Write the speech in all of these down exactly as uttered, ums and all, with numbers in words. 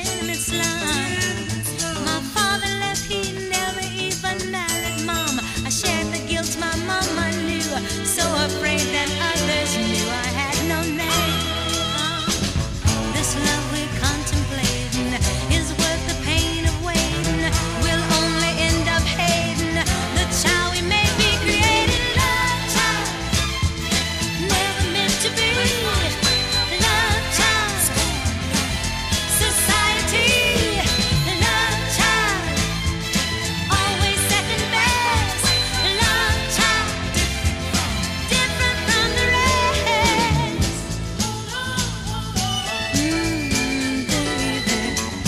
tenement slum. My father left, he never even married mom. I shared the guilt my mama knew, so afraid that others knew I had no name. This love we're contemplating is worth the pain of waiting. We'll only end up hating the child we may be creating. Love child, never meant to be. Love child, society. Love child, always second best. Love child, different from the rest. Mm, baby.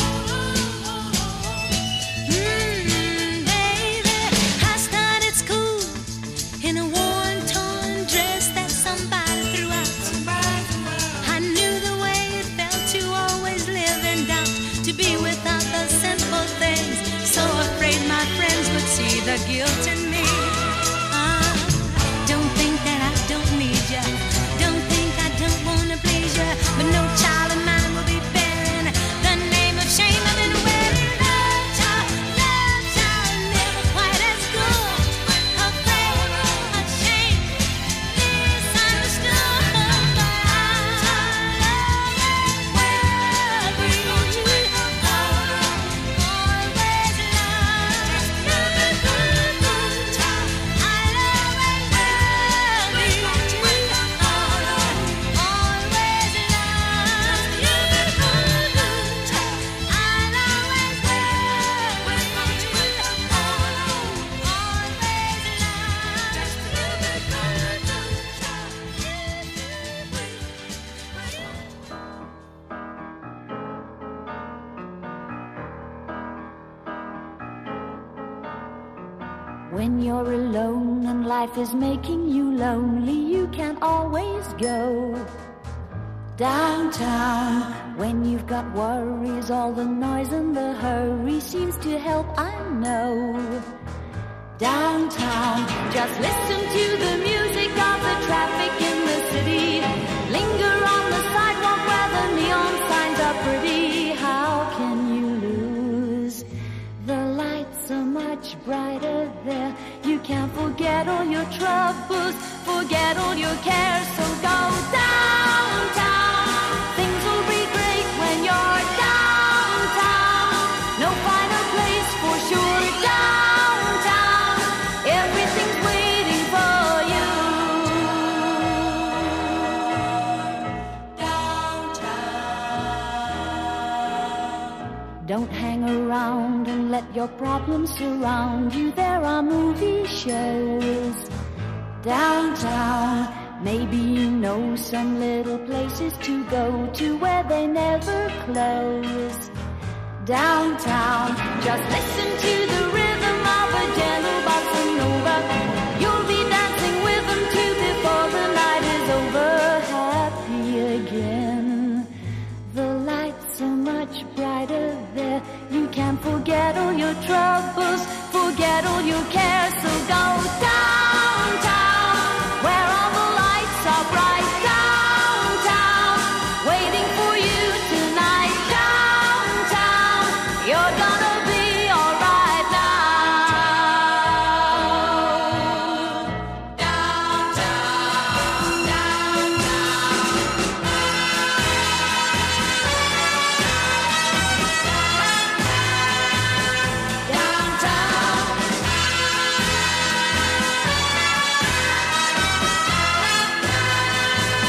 Mm, baby. I started school in a worn, torn dress that somebody threw out. I knew the way it felt to always live in doubt, to be without the simple things. So afraid my friends would see the guilt in me. Ah, don't think that I don't need ya. Don't think I don't wanna please ya. But no child of mine will be bearing the name of shame I've been wearing. Love child, love child, never quite as good. Afraid, ashamed, misunderstood. But I love will be always When you're alone and life is making you lonely, you can always go downtown. When you've got worries, all the noise and the hurry seems to help, I know. Downtown, just listen to the music of the traffic in the city. Linger on the sidewalk where the neon signs are pretty. How can you lose? The lights are much brighter there. You can't forget all your troubles, forget all your cares. So go downtown. Things will be great when you're downtown. No finer place for sure. Downtown, everything's waiting for you. Downtown. Don't hang around and let your problems surround you. There are movie shows downtown. Maybe you know some little places to go to where they never close. Downtown, just listen to the rhythm of a gentle bossa nova. You'll be dancing with them too before the night is over. Happy again. The lights are much brighter there. You can't forget all your troubles, forget all your cares. So go downtown, where all the lights are bright. Downtown, waiting for you tonight. Downtown, you're gonna be alright now. Downtown, downtown.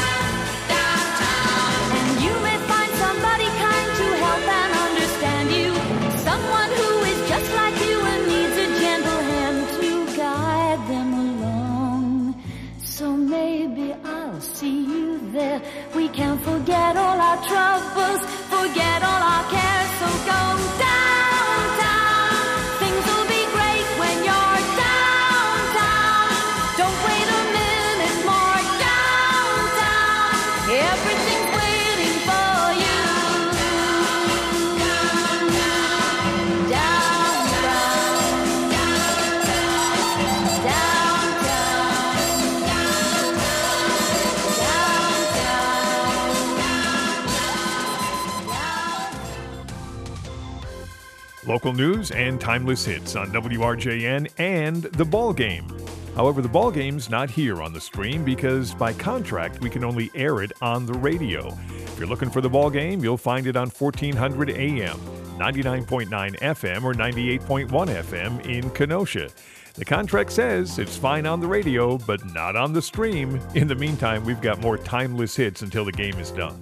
Local news and timeless hits on W R J N and The Ball Game. However, The Ball Game's not here on the stream because by contract we can only air it on the radio. If you're looking for The Ball Game, you'll find it on fourteen hundred A M, ninety-nine point nine F M, or ninety-eight point one F M in Kenosha. The contract says it's fine on the radio, but not on the stream. In the meantime, we've got more timeless hits until the game is done.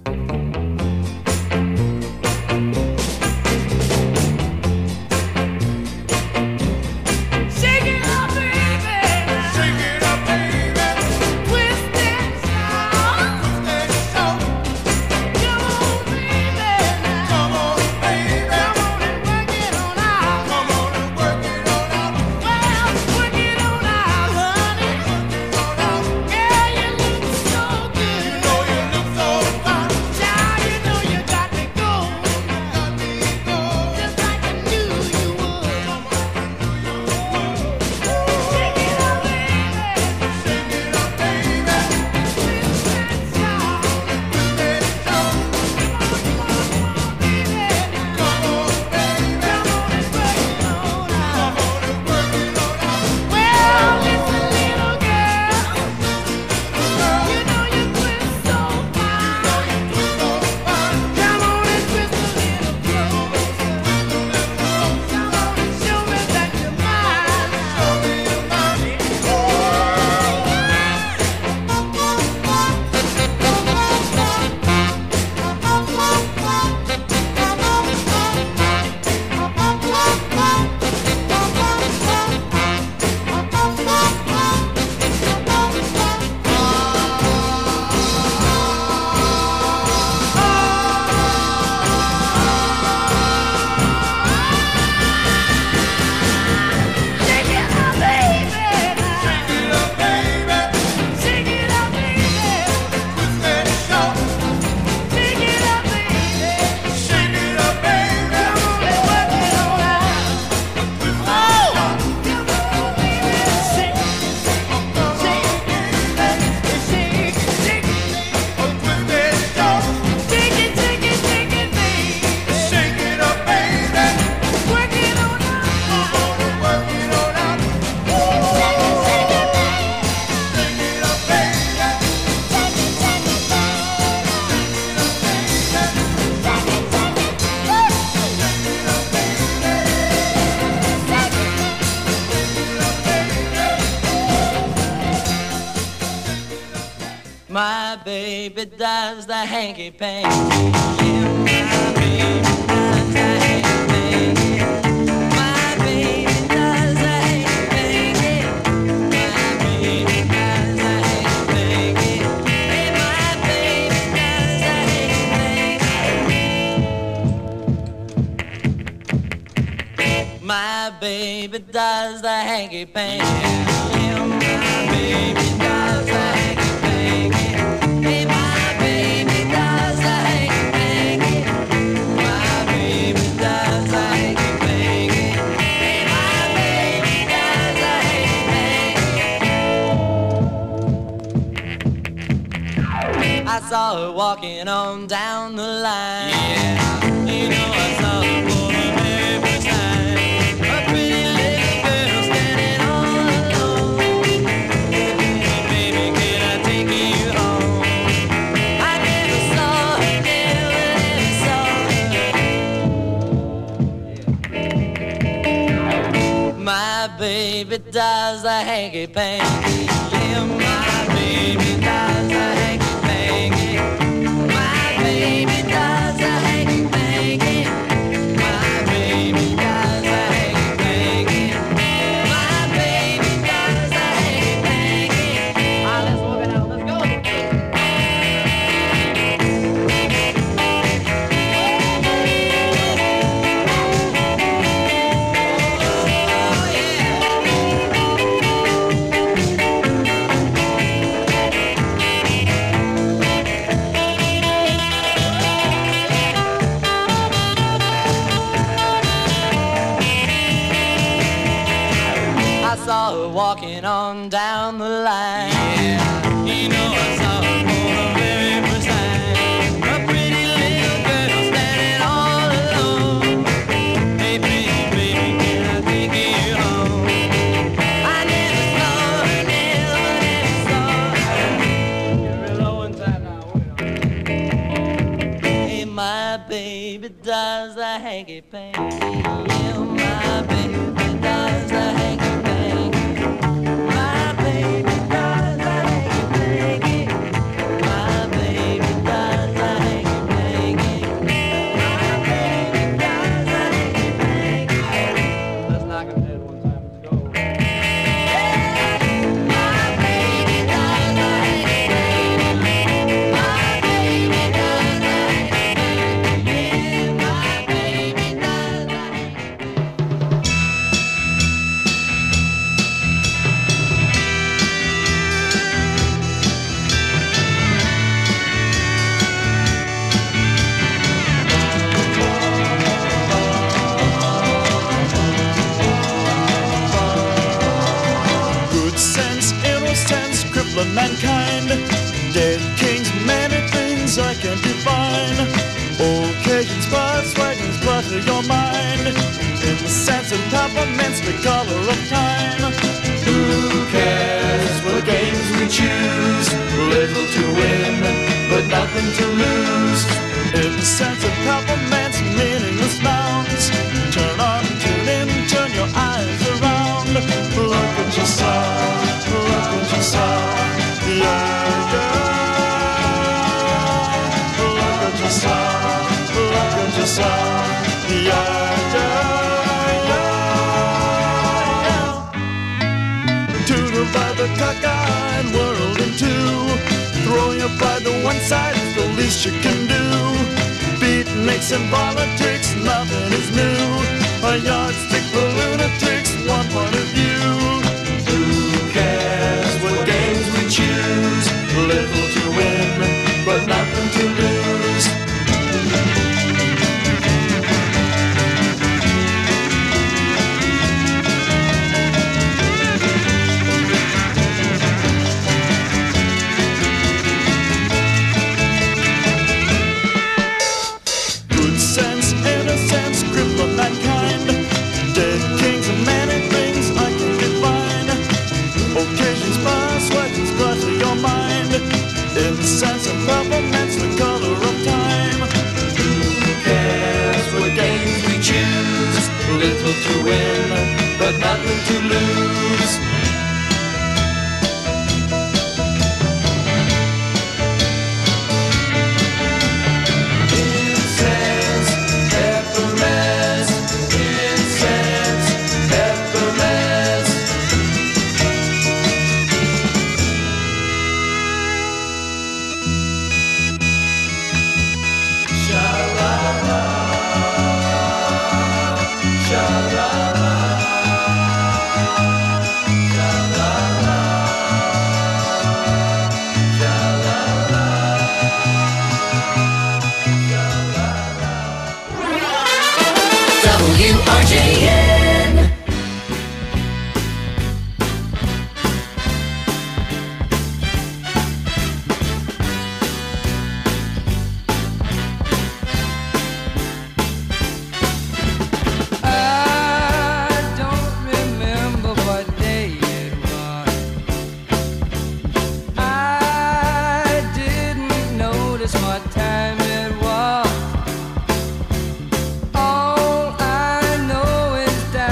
My baby does the hanky panky. Yeah, my baby does the hanky panky. My baby does the hanky panky. My baby does the hanky panky. Hey, my baby does the hanky panky. My baby does the hanky panky. Yeah, my baby does the hanky panky. Hey, my baby does the hanky-panky. My baby does the hanky-panky. Hey, my baby does the hanky-panky. I saw her walking on down the line. Yeah, you know I saw her for the very first time. A pretty little girl standing all alone. Hey, baby, can I take you home? My baby does the hanky-panky. Yeah, my baby does the hanky-panky. My baby does the hanky-panky. My baby does the hanky-panky. My baby does the hanky-panky. Ah, let's walk it out. Let's go. Saw her walking on down the line. Yeah, you know I saw her for the very first time. A pretty little girl standing all alone. Hey, pretty pangy. Yeah, my baby does a hanky pangy. My baby does a hanky pangy. My baby does a hanky pangy. My baby does a hanky pangy. Let's knock on head one time. Let's go. My baby does a hanky pangy. My baby does a hanky pangy. Yeah, my baby does a hanky pangy. Good sense, innocence, crippling mankind. Dead kings, many things I can't define. Occasions, buzz, wagons, clutter your mind. In the sense of temperaments, the color of time. Who cares what games we choose? Little to win, but nothing to lose. In the sense of compliments, meaningless nouns. Turn on, tune in, turn your eyes around. Look at yourself, look at yourself. Yeah, yeah. Look at yourself, look at yourself. Yeah, yeah, yeah. To divide the cockeyed world in two. Throw your pride to one side is the least you can do. Beatniks and politics, nothing is new. A yardstick for lunatics, one point of view. Who cares what games we choose? Little to win, but nothing to lose. Good sense, innocence, cripple mankind. Dead kings and many things I can define. Occasions, pass, weapons, clutter your mind. In the sense of peppermints, the color of time. Who cares what games we choose? Little to win, but nothing to lose. Incense, peppermints, incense, peppermints. Sha-la-la, sha-la-la, sha-la-la, sha-la-la. W R J N. I don't remember what day it was. I didn't notice what time it was. All I know is that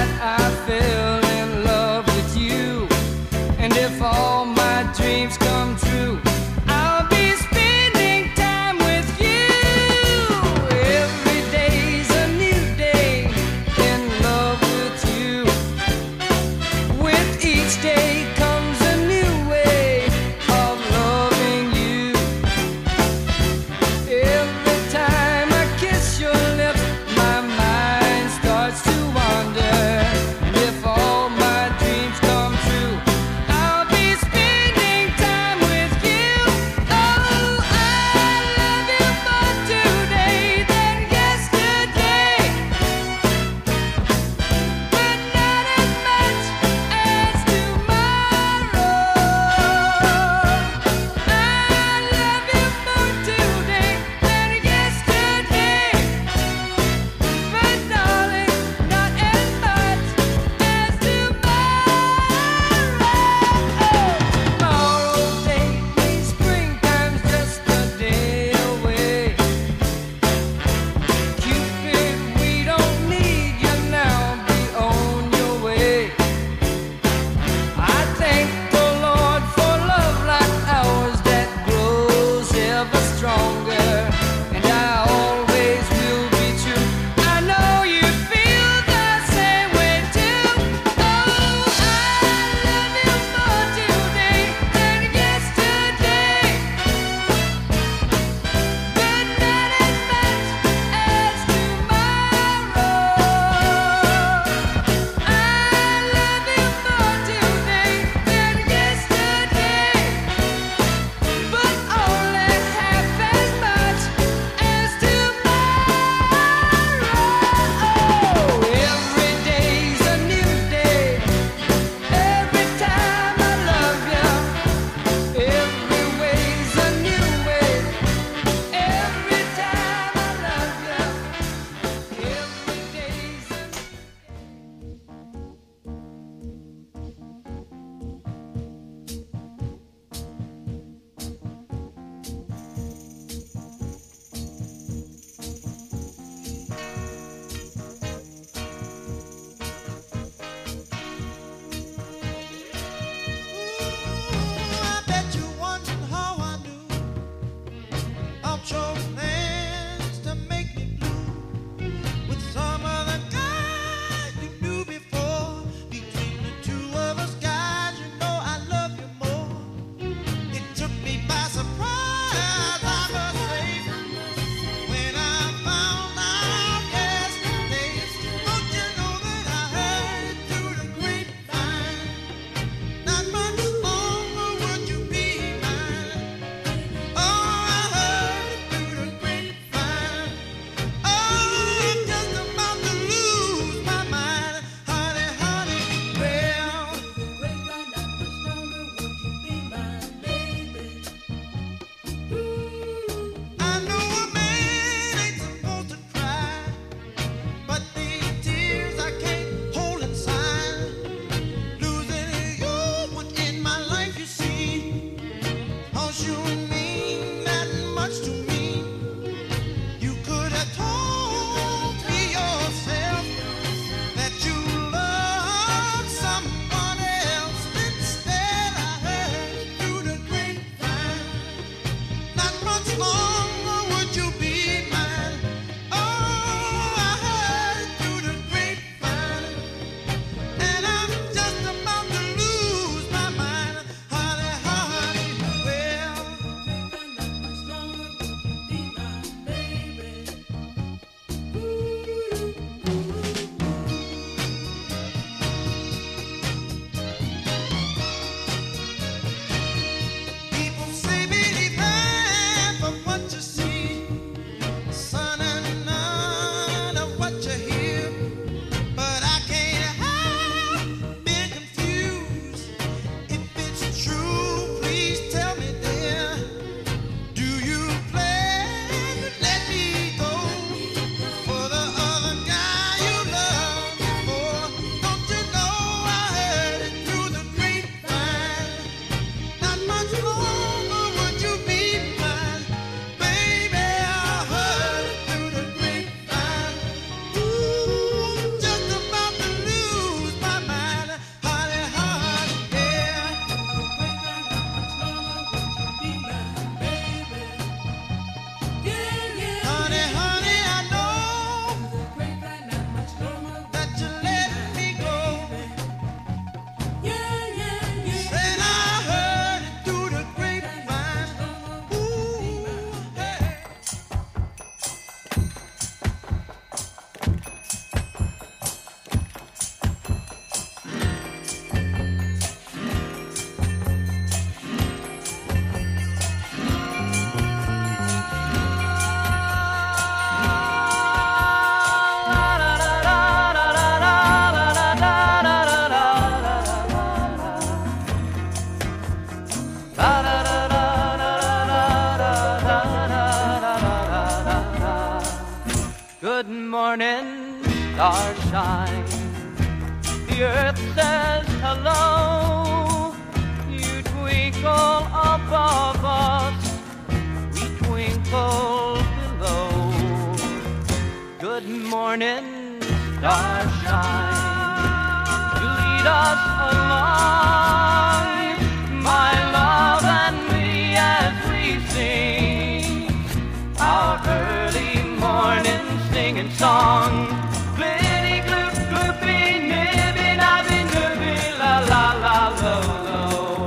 Good morning, starshine. The earth says hello. You twinkle above us, we twinkle below. Good morning, starshine. You lead us along, my love and me, as we sing our early morning singing song. Glitty, gloop, gloopy, nibby, nabby, nibby, la, la, la, lo, lo.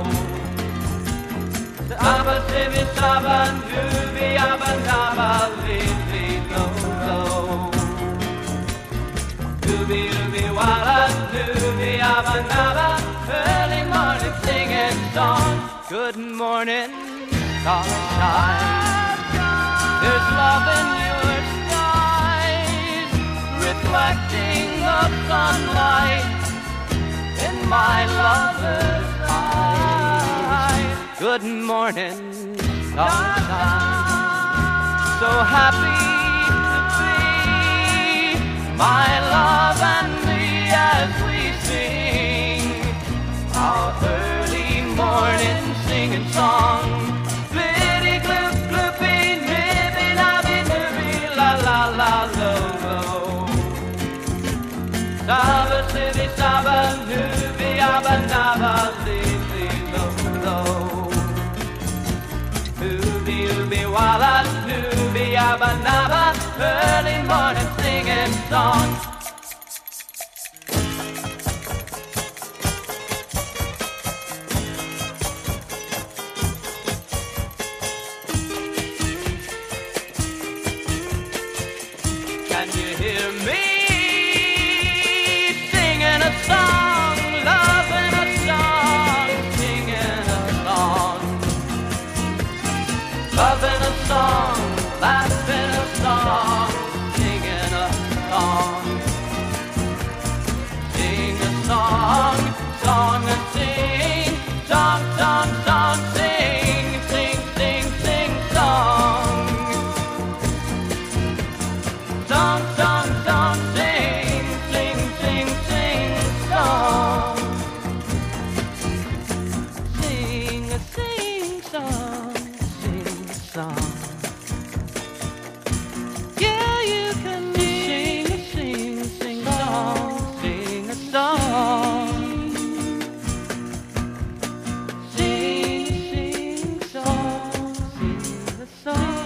Abba, sibby, sabba, nubby, abba, nabba, lily, lo, lo. Dooby, dooby, walla, dooby, abba, nabba, early morning singing song. Good morning, sunshine. There's love in your skies, reflecting the sunlight in my lover's eyes. Good morning, sunshine. So happy to be, my love and me, as we sing our early morning singing song. Glitty, gloop, gloopy, nibby, nabby, nibby, la, la, la, lo, lo. Saba, sibby, saba, nubby, abba, nabba, lily, lo, lo. Ooby, ooby, walla, nubby, abba, nabba, early morning singing song. Can you hear me singing a song, loving a song, singing a song, loving a song, laughing a song, singing a song, sing a song, song and sing, song, song, song, sing, sing, sing, sing, song. Song, song, song, sing, sing, sing, sing, song. Sing a sing song, sing a song. Yeah, you can sing a sing, sing song, sing a song. Sing, sing song, sing a song.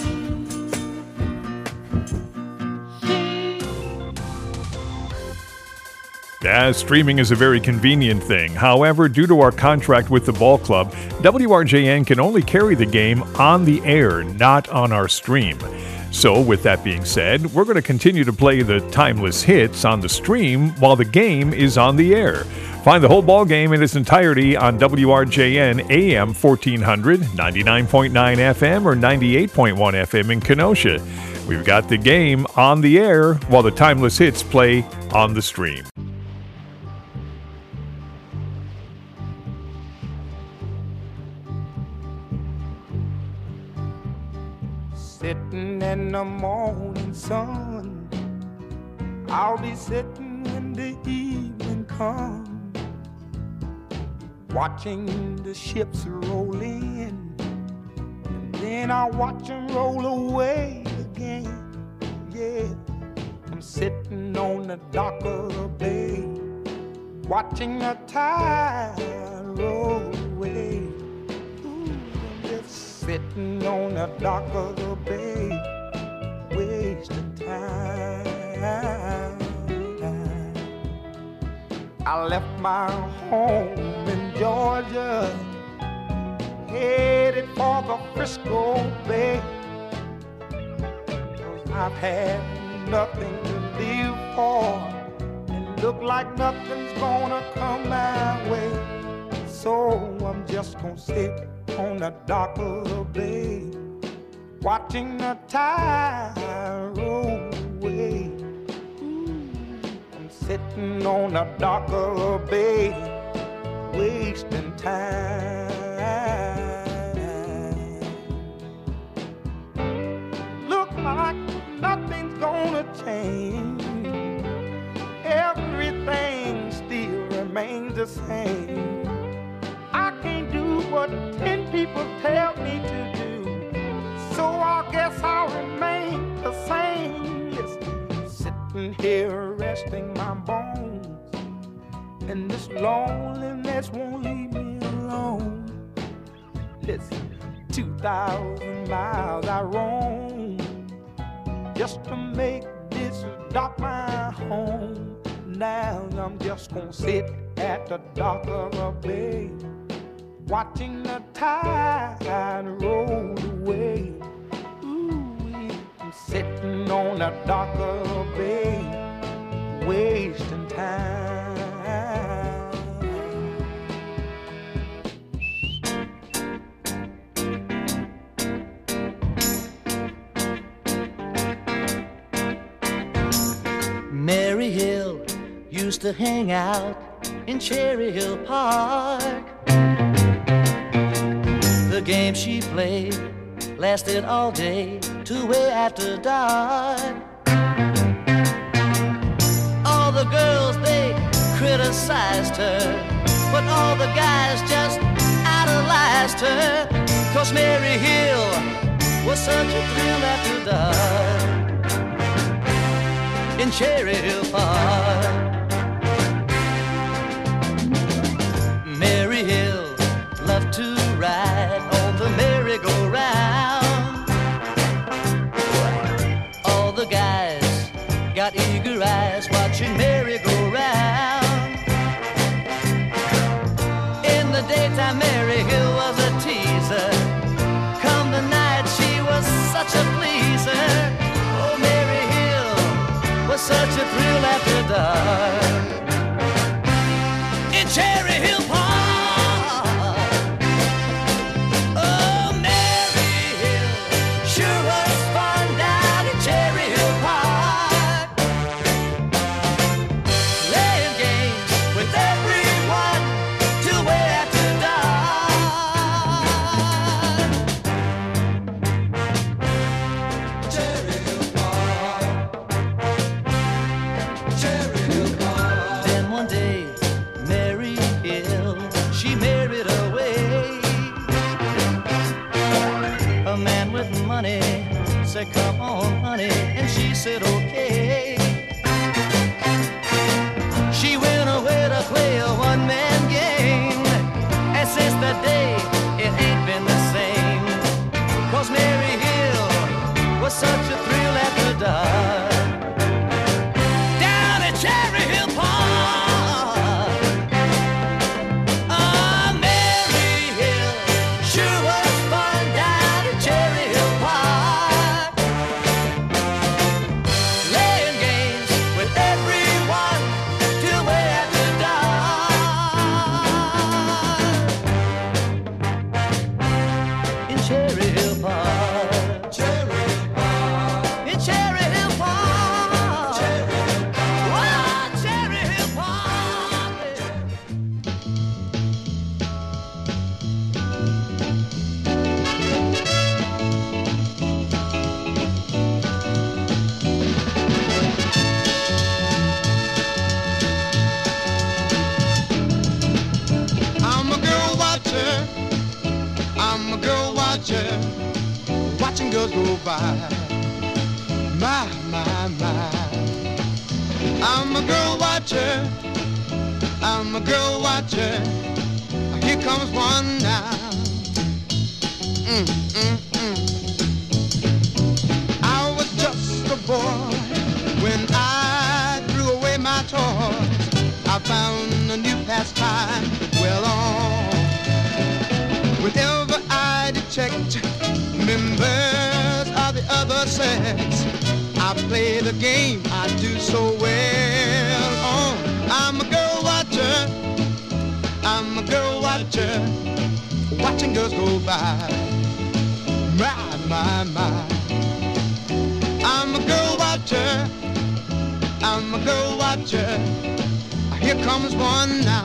Yeah, streaming is a very convenient thing. However, due to our contract with the ball club, W R J N can only carry the game on the air, not on our stream. So, with that being said, we're going to continue to play the timeless hits on the stream while the game is on the air. Find the whole ball game in its entirety on W R J N A M fourteen hundred, ninety-nine point nine F M, or ninety-eight point one F M in Kenosha. We've got the game on the air while the timeless hits play on the stream. Sitting in the morning sun, I'll be sitting when the evening comes, watching the ships roll in, and then I'll watch them roll away again. Yeah, I'm sitting on the dock of the bay, watching the tide roll away. Sitting on the dock of the bay, wasting time. I left my home in Georgia, headed for the Frisco Bay, 'cause I've had nothing to live for, and look like nothing's gonna come my way. So I'm just gonna sit on the dock of the bay, watching the tide roll away. Ooh, I'm sitting on the dock of the bay, wasting time. Look like nothing's gonna change. Everything still remains the same. I can't do what ten people tell me to do, so I guess I'll remain the same. Listen, sitting here resting my bones, and this loneliness won't leave me alone. Listen, two thousand miles I roam just to make this dock my home. Now I'm just gonna sit at the dock of a bay, watching the tide roll away. Ooh, I'm sitting on the dock of a bay, wasting time. Mary Hill used to hang out in Cherry Hill Park. The game she played lasted all day to way after dark. All the girls, they criticized her, but all the guys just idolized her, 'cause Mary Hill was such a thrill after dark in Cherry Hill Park. Mary Hill loved to ride on the merry-go-round. All the guys got eager eyes watching Mary go round. In the daytime, Mary Hill was a teaser. Come the night, she was such a pleaser. Oh, Mary Hill was such a thrill after dark in Cherry Hill Park. Oh, Mary Hill sure was fun down in Cherry Hill Park, playing games with everyone till way after dark. Cherry Hill Park, Cherry Hill Park. Then one day, Mary Hill, she married away. A man with money said, "Come on, honey," and she said, "Okay." She went away to play a one-man game, and since that day, it ain't been the same, 'cause Mary Hill was such a thrill after dark down at Cherry Hill Park. Ah, Mary Hill sure was fun down at Cherry Hill Park, playing games with everyone till way after dark in Cherry Hill Park. Cherry Hill Park. In Cherry Hill Park. Cherry Hill Park. Oh, Cherry Hill Park. I'm a girl watcher, I'm a girl watcher, watching girls go by. My, my, my. I'm a girl watcher, I'm a girl watcher. Here comes one now. Mm, mm, mm. I was just a boy when I threw away my toys. I found a new pastime well on. Whenever I detect members of the other sex, I play the game I do so well on. I'm a girl watcher, I'm a girl watcher, watching girls go by. My, my, my. I'm a girl watcher, I'm a girl watcher. Here comes one now.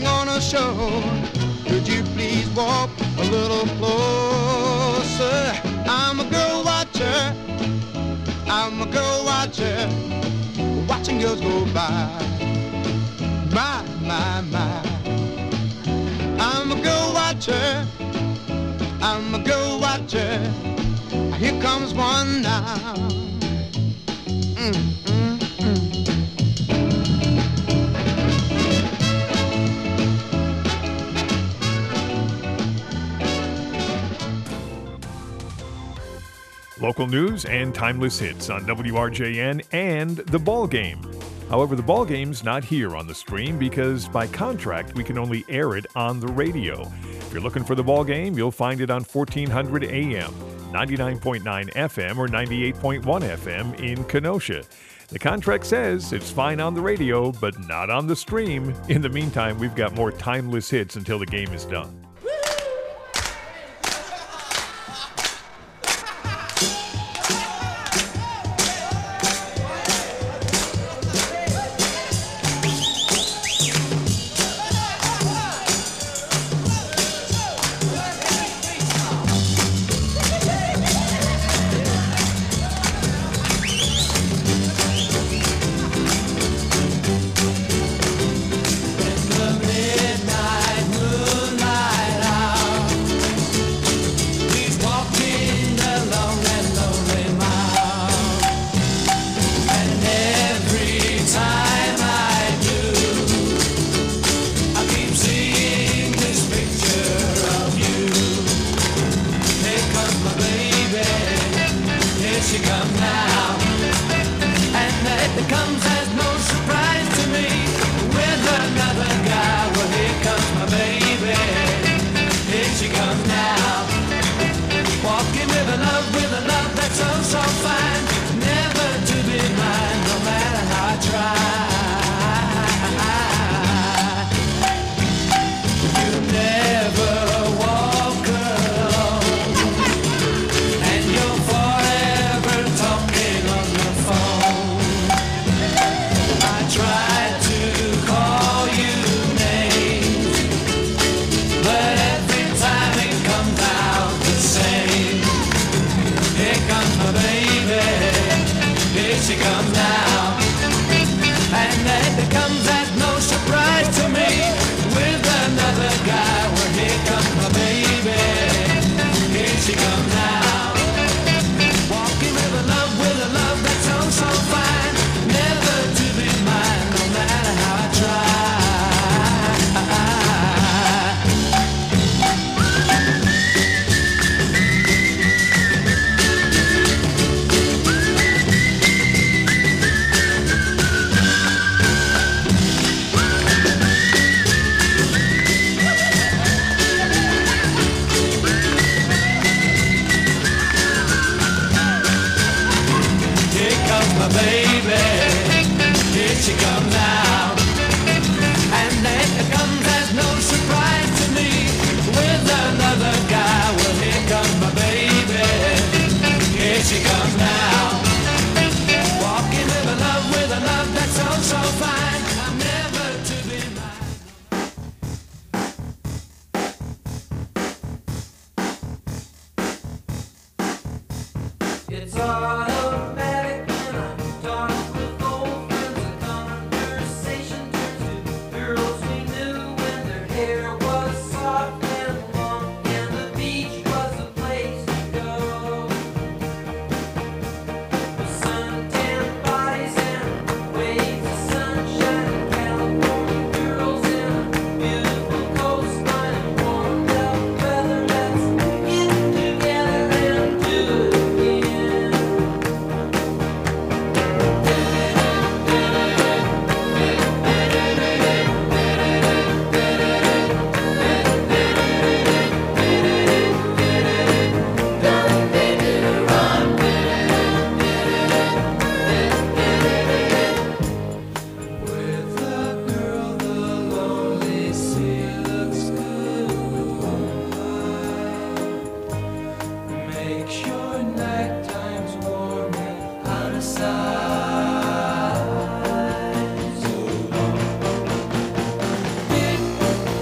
gonna show. Could you please walk a little closer? I'm a girl watcher. I'm a girl watcher. Watching girls go by. My, my, my. I'm a girl watcher. I'm a girl watcher. Here comes one now. Mm, mm, mm. Local news and timeless hits on W R J N and The Ball Game. However, The Ball Game's not here on the stream because by contract we can only air it on the radio. If you're looking for The Ball Game, you'll find it on fourteen hundred A M, ninety-nine point nine F M, or ninety-eight point one F M in Kenosha. The contract says it's fine on the radio, but not on the stream. In the meantime, we've got more timeless hits until the game is done.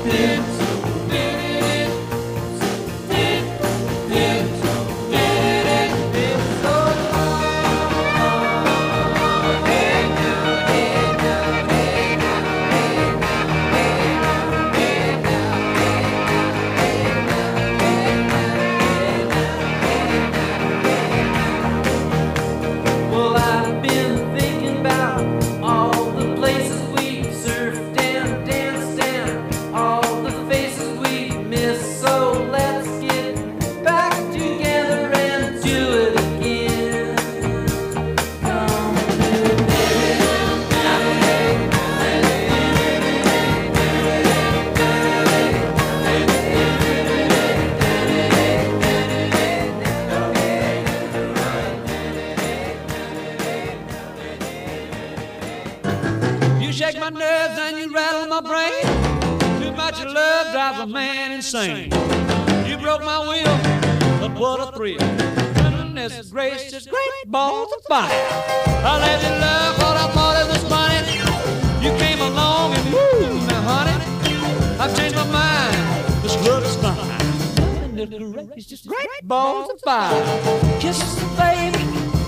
shake my nerves and you rattle my brain. Too much of love drives a man insane. You broke my will, but what a thrill. Goodness gracious, great balls of fire. I let you love what I thought it was funny. You came along and woo, now honey, I've changed my mind. This love is fine. Goodness gracious, great balls of fire. Kisses, baby.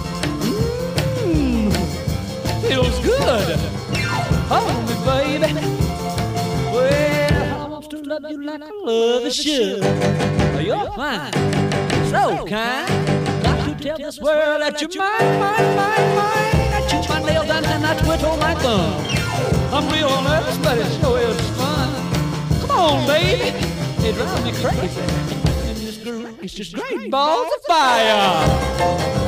Mmm, feels good. Hold me, baby. Well, I want to love you like I love a should. You're fine, so kind. Got to tell this world that you're mine, mine, mine, mine. I chew my nails down and I twiddle my thumb. I'm real nervous, but it sure is fun. Come on, baby, it drives me crazy. And this girl, it's just great balls of fire.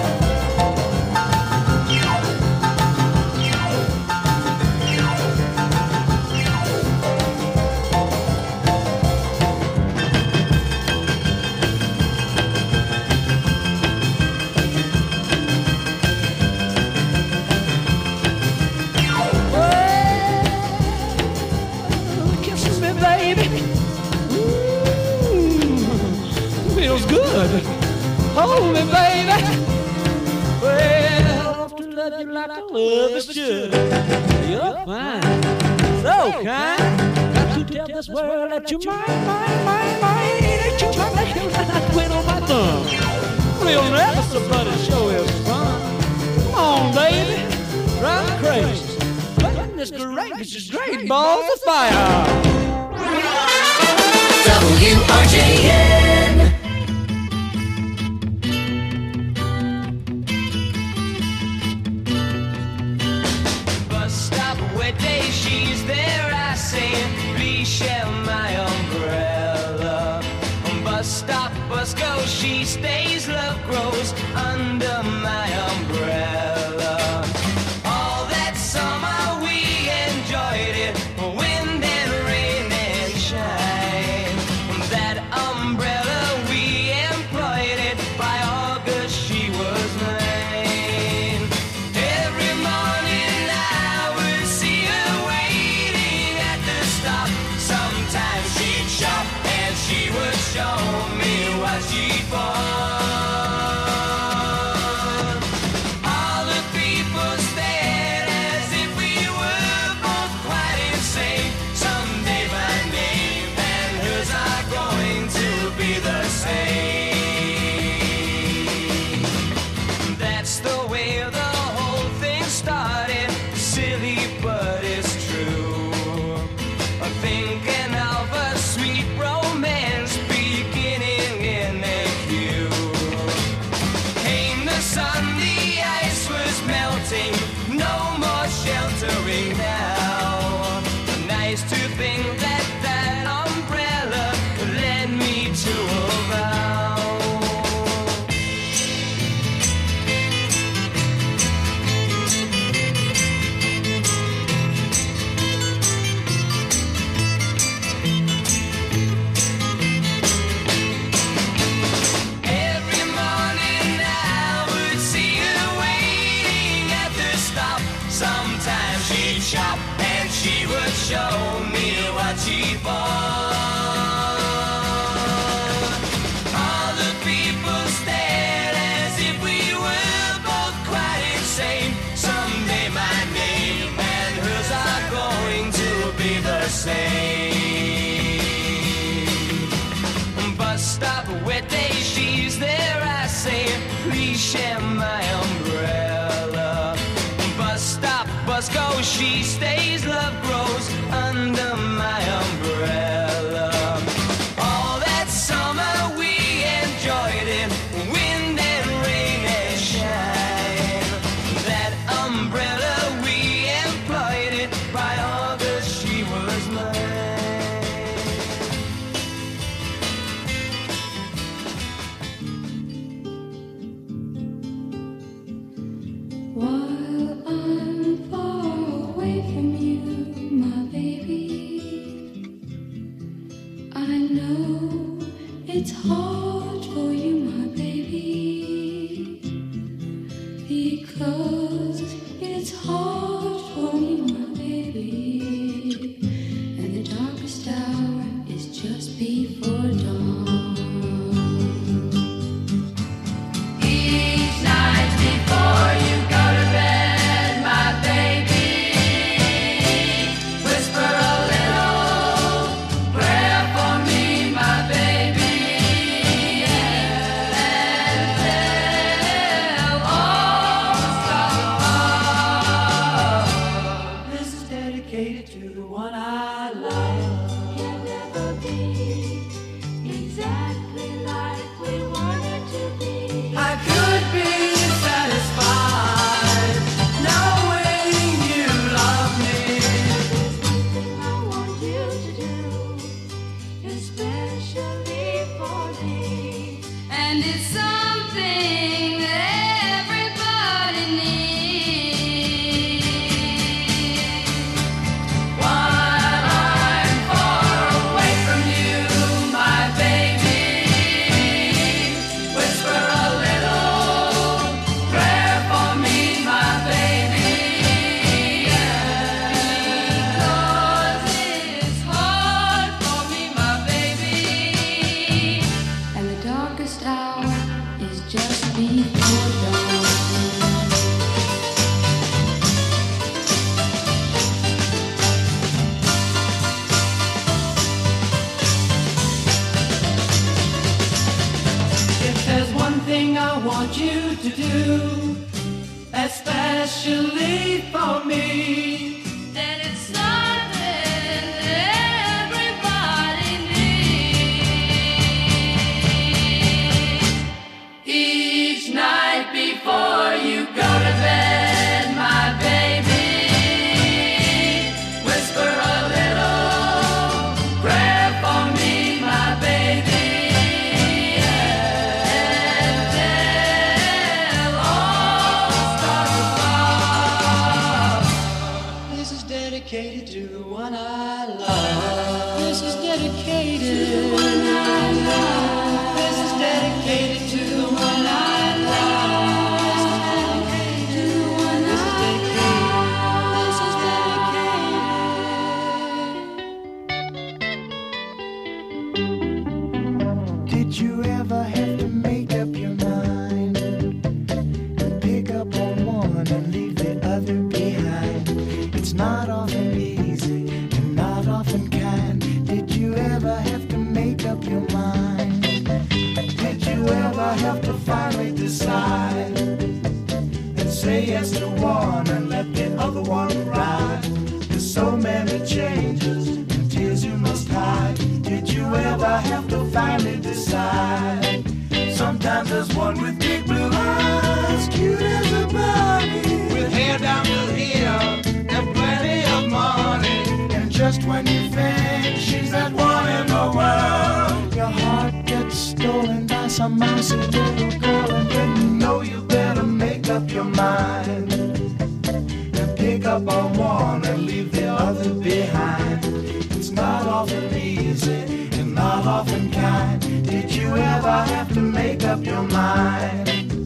Good. Hold me, baby. Well, I want to love you like I love a should. You're fine, so kind. Got to tell this world that you're mine, mine, mine, mine. Ain't you my nails and I twiddle my thumb. Real nervous, but it sure is fun. Come on, baby, drive me crazy. Goodness gracious, great balls of fire. W R J N. She's there, I say, please share my umbrella. Bus stop, bus go, she stays, love grows under my umbrella. All that summer we enjoyed it, wind and rain and shine. That umbrella we employed it, by August she was mine. Every morning I would see her waiting at the stop. Sometimes she'd shop and she would show me what she'd bought. All the I know it's hard for you, my baby, because it's hard for me, my baby, and the darkest hour is just before dawn. Each night before you go to bed, my baby, whisper a little prayer for me, my baby, and tell all the stars. This is dedicated to the one I love. Can never be exactly like we wanted to be. I could be satisfied knowing you love me. There's one thing I want you to do, especially for me, and it's something that everybody needs. While I'm far away from you, my baby, whisper a little prayer for me, my baby, because it's hard for me, my baby, and the darkest hour is just before dawn. If there's one thing I want you to do, especially for me, then it's something that everybody needs. Each night before you go to bed, my baby, whisper a little prayer for me, my baby, and tell all the stars above. This is dedicated to the one I love. This is dedicated to the one I love. This is dedicated to the one I love. This is dedicated to the one I love. This is dedicated. Did you ever have to make up your mind and pick up on one and leave the other behind? It's not often easy and not often kind. Did you ever have to make up your mind? Did you ever have to finally decide and say yes to one and let the other one ride? There's so many changes and tears you must hide. Did you ever have to finally decide? Sometimes there's one with big blue eyes, cute as a bunny, with hair down to here and plenty of money. And just when you think she's that one in the world, your heart gets stolen by some mousy little girl. And then you know you better make up your mind and pick up on one and leave the other behind. It's not often easy and not often kind. Did you ever have to make up your mind?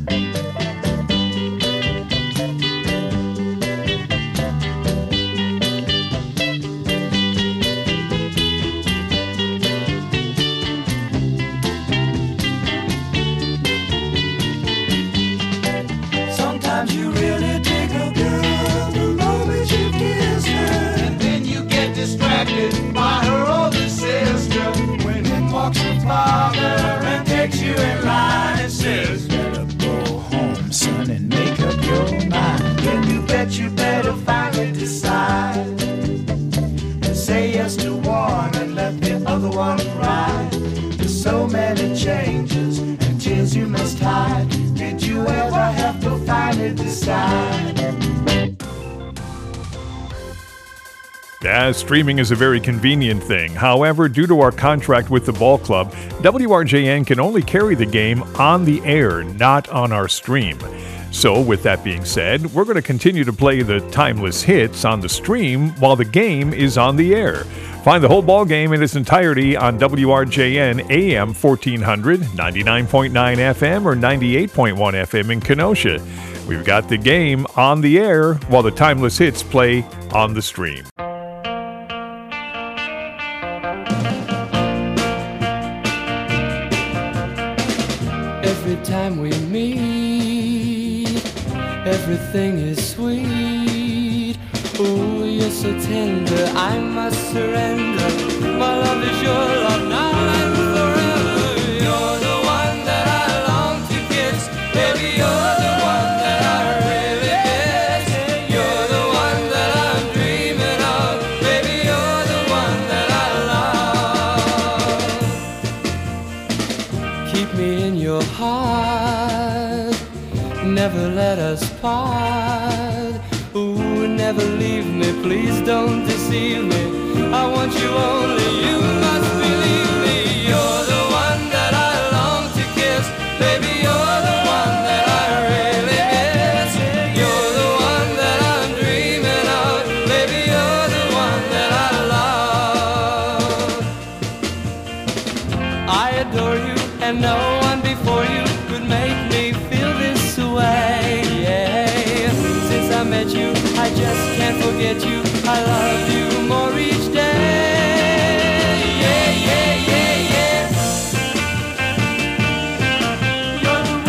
Sometimes you really dig a girl the moment you kiss her, and then you get distracted by her older sister. When in walks her father and takes you in line and says, better go home, son, and make up your mind. Then you bet you better finally decide and say yes to one and let the other one ride. There's so many changes and tears you must hide. Did you ever have to finally decide? Yeah, streaming is a very convenient thing. However, due to our contract with the ball club, W R J N can only carry the game on the air, not on our stream. So, with that being said, we're going to continue to play the timeless hits on the stream while the game is on the air. Find the whole ball game in its entirety on W R J N A M fourteen hundred, ninety-nine point nine F M, or ninety-eight point one F M in Kenosha. We've got the game on the air while the timeless hits play on the stream. Every time we meet, everything is sweet. Oh, you're so tender, I must surrender. My love is your love now and forever. You're the one that I long to kiss. Baby, you're the one that I really miss. You're the one that I'm dreaming of. Baby, you're the one that I love. Keep me in your heart, never let us part. Ooh, never leave me, please don't deceive me. I want you only, you must believe me. You're the one that I long to kiss. Baby, you're the one that I really miss. You're the one that I'm dreaming of. Baby, you're the one that I love. I adore you, and no one before you could make me feel this way. Yeah. Since I met you, I just can't forget you. I love you more each day. Yeah, yeah, yeah, yeah. You're the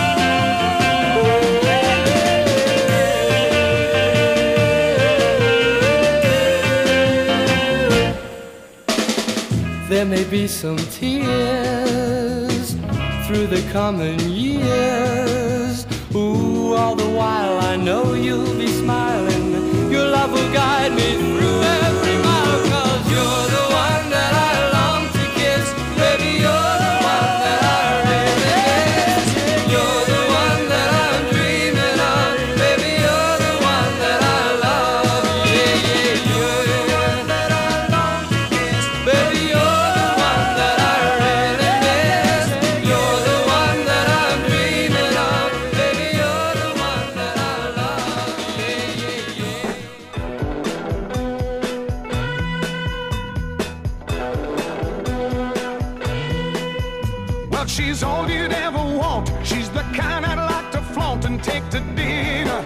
one. There may be some tears through the coming years. Ooh, all the while I know you'll be smiling. Your love will guide me through every mile. 'Cause you're the one that I long to kiss. Baby, you're the one that I really miss. You're the one that I'm dreaming of. Baby, you're the one that I love. Yeah, yeah, you're the one that I long to kiss. Baby, you're the one that I really miss. You're the one that I'm dreaming of. Baby, you're the one that I love. Yeah, yeah, yeah. Well, she's all you'd ever want. She's the kind I'd like to flaunt and take to dinner.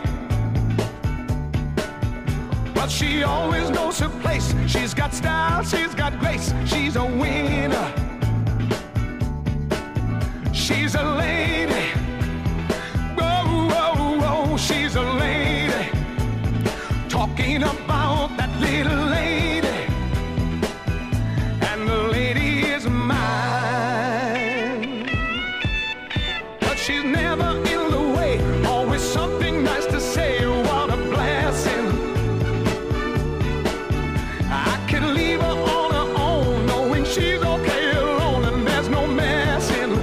But she always knows her place. She's got style, she's got grace. She's a winner. She's a lady. Whoa, whoa, whoa, she's a lady. Talking about that little lady. And the lady is mine. But she's never in the way. Always something nice to say. What a blessing. I can leave her on her own, knowing she's okay alone and there's no messing.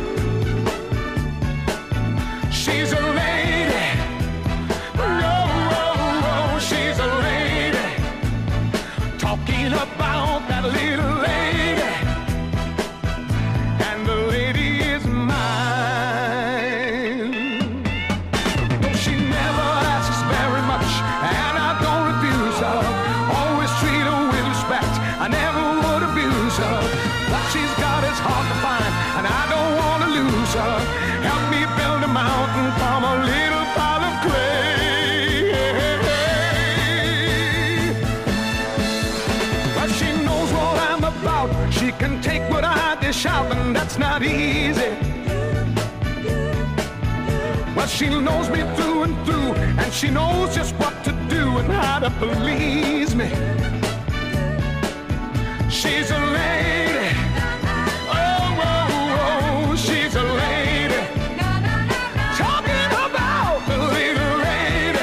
She's a lady. Whoa, whoa, whoa, she's a lady. Talking about that little lady. And the lady is mine. No, she never asks very much, and I don't refuse her. Always treat her with respect. I never would abuse her. What she's got is hard to find, and I don't want to lose her. Help me build a mountain from a little pile of clay. But she knows what I'm about. She can take what I dish out, and that's not easy. Well, she knows me through and through, and she knows just what to do and how to please me. She's a lady. Oh, whoa, whoa, she's a lady. Talking about the little lady.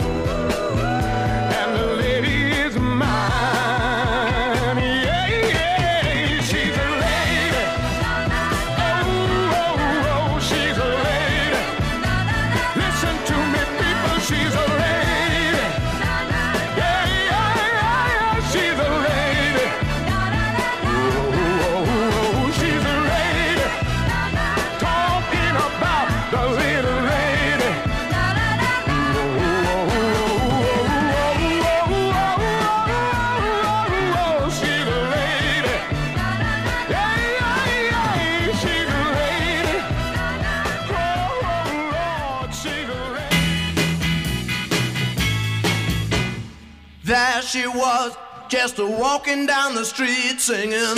And the lady is mine. Yeah, yeah, she's a lady. Oh, oh, oh, she's a lady. Listen to me, people, she's a lady. Yeah, yeah, yeah, yeah, she's a lady. there she was, just a walking down the street singing.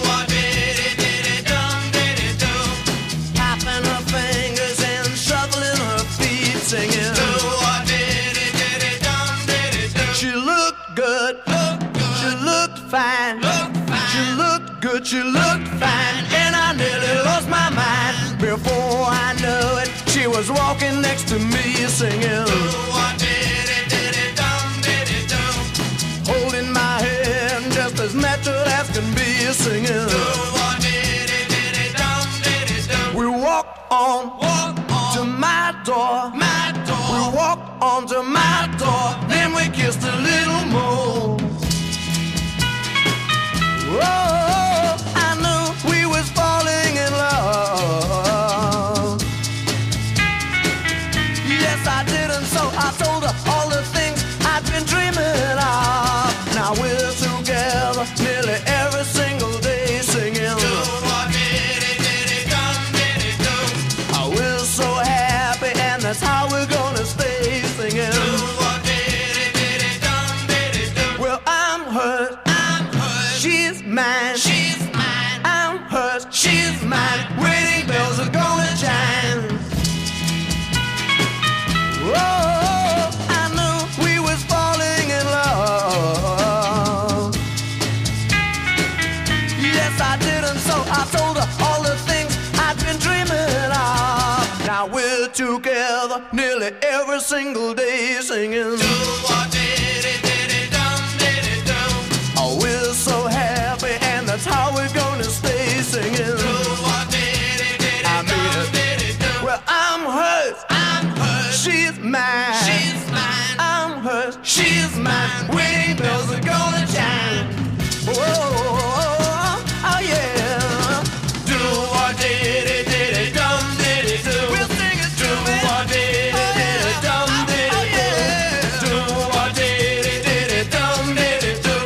Tapping her fingers and shuffling her feet singing. She looked good, she looked fine, she looked good, she looked fine, and I nearly lost my mind. Before I knew it, she was walking next to me singing. Holding my hand just as natural as can be singing. We walked on to my door. We walked on to my door. Then we kissed a little more. Oh, I knew we was falling in love. Yes, I did, and so I told her all the things I've been dreaming of. Now we're together nearly every single day singing. Oh, we're so happy, and that's how we're gonna stay singing. Well, I'm hers, I'm hers. She's mine, she's mine. I'm hers, she's mine. Wedding bells are gonna chime. Oh, I knew we was falling in love. Yes, I did, and so I told her all the things I've been dreaming of. Now we're together nearly every single day singing. Oh, we're so happy, and that's how we're gonna stay singing. I mean it. Well, I'm hers, I'm hers. She's mine, she's mine. I'm hers, she's mine. Wedding bells are gonna chime. Oh, oh yeah. Do what did it, did it, dum did it do. We'll sing it do what did it, did it, dum did it do. Do what did it, did it, dum did it do.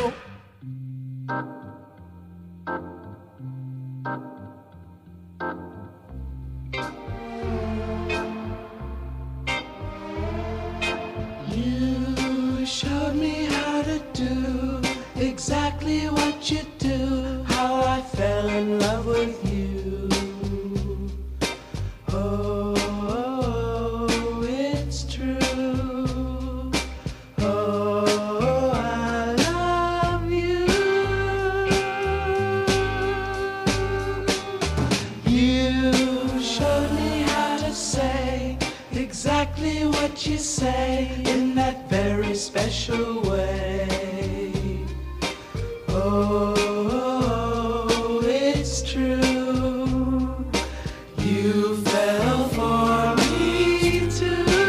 You showed me how to do exactly what you do, how I fell in love with you. Oh, it's true. Oh, I love you. You showed me how to say exactly what you say in that very special way. Oh, it's true. You fell for me too.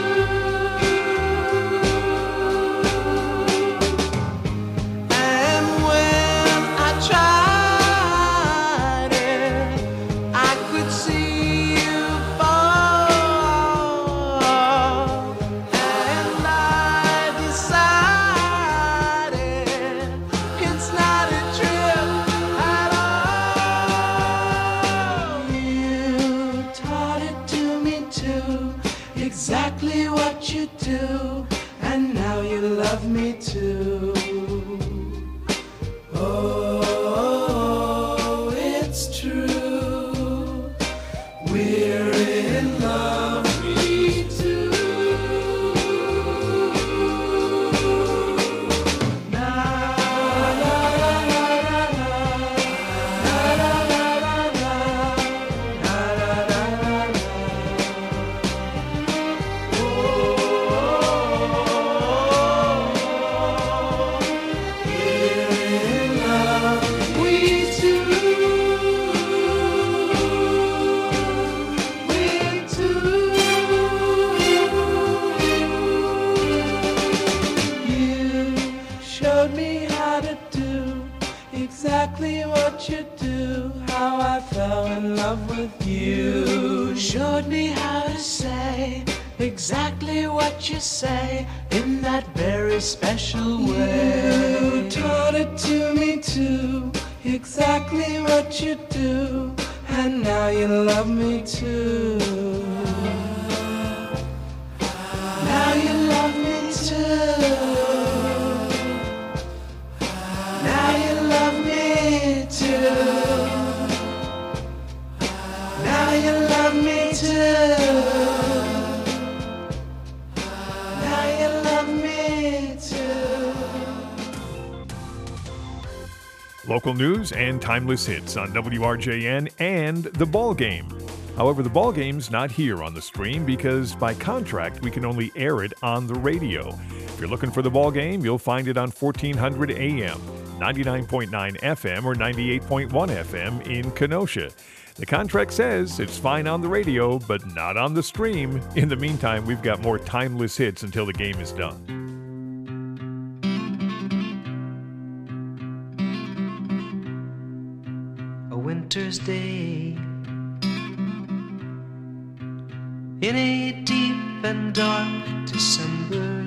And when I tried it, I could see you fall. And I decided it's not a trip at all. You taught it to me too, exactly what you do, and now you love me too. Oh, it's true. We're in love, me too. Na, la, la, la, la, la. Na, la, la, la, la. Na, la, la, la, la. Oh, we're in love, we too. We're two. You showed me how to do exactly what you do, how I fell in love with you. Showed me how to say exactly what you say in that very special way. You taught it to me too, exactly what you do, and now you love me too. Now you love me too. Now you love me too. Now you love me too. Local news and timeless hits on W R J N and The Ball Game. However, The Ball Game's not here on the stream because by contract we can only air it on the radio. If you're looking for The Ball Game, you'll find it on fourteen hundred A M, ninety-nine point nine F M, or ninety-eight point one F M in Kenosha. The contract says it's fine on the radio, but not on the stream. In the meantime, we've got more timeless hits until the game is done. A winter's day in a deep and dark December,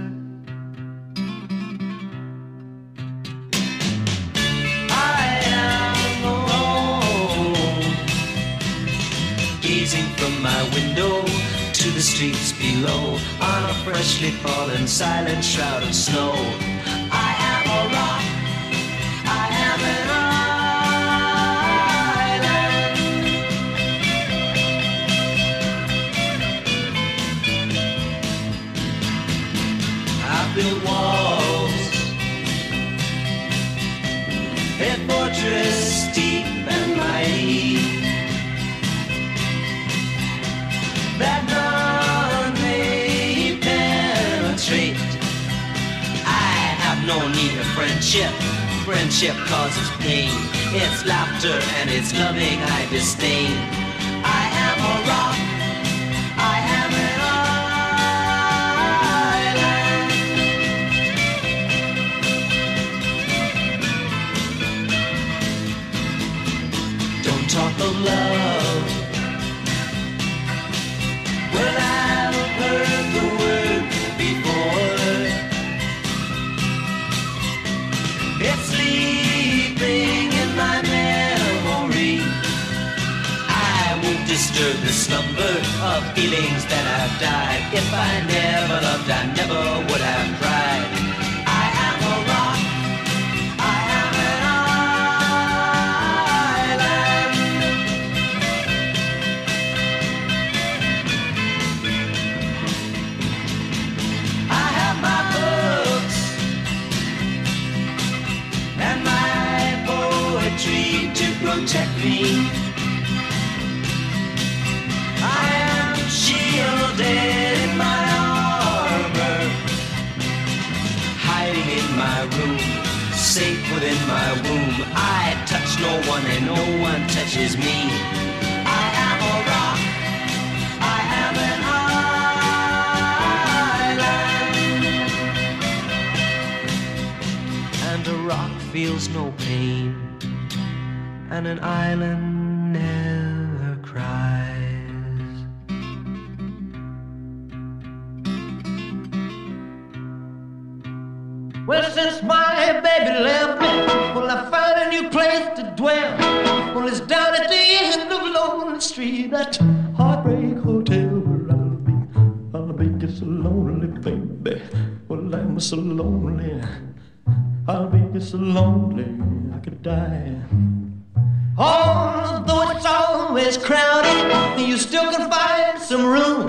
I am alone, gazing from my window to the streets below, on a freshly fallen silent shroud of snow. I am a rock, I am an built walls, a fortress deep and mighty, that none may penetrate. I have no need of friendship. Friendship causes pain. It's laughter and it's loving I disdain. I am a rock, I am an talk of love. Well, I've heard the word before. It's sleeping in my memory. I won't disturb the slumber of feelings that have died. If I never loved, I never would have tried. I am a rock, I am an to protect me. I am shielded in my armor, hiding in my room, safe within my womb. I touch no one and no one touches me. I am a rock, I am an island, and a rock feels no pain, and an island never cries. Well, since my baby left me, well, I found a new place to dwell. Well, it's down at the end of Lonely Street, that Heartbreak Hotel where I'll be. I'll be just so lonely, baby. Well, I'm so lonely. I'll be just so lonely I could die. Although it's always crowded, you still can find some room